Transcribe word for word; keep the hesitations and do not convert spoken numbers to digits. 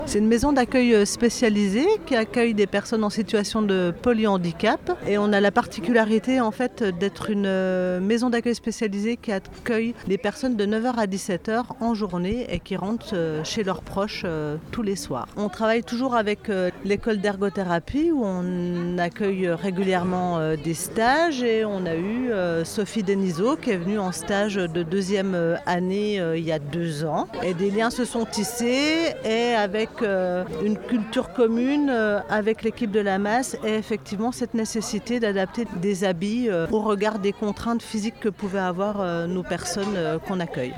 C'est une maison d'accueil spécialisée qui accueille des personnes en situation de polyhandicap et on a la particularité en fait d'être une maison d'accueil spécialisée qui accueille les personnes de neuf heures à dix-sept heures en journée et qui rentrent chez leurs proches tous les soirs. On travaille toujours avec l'école d'ergothérapie où on accueille régulièrement des stages et on a eu Sophie Denisot qui est venue en stage de deuxième année il y a deux ans et des liens se sont tissés et avec une culture commune avec l'équipe de la masse et effectivement cette nécessité d'adapter des habits au regard des contraintes physiques que pouvaient avoir nos personnes qu'on accueille.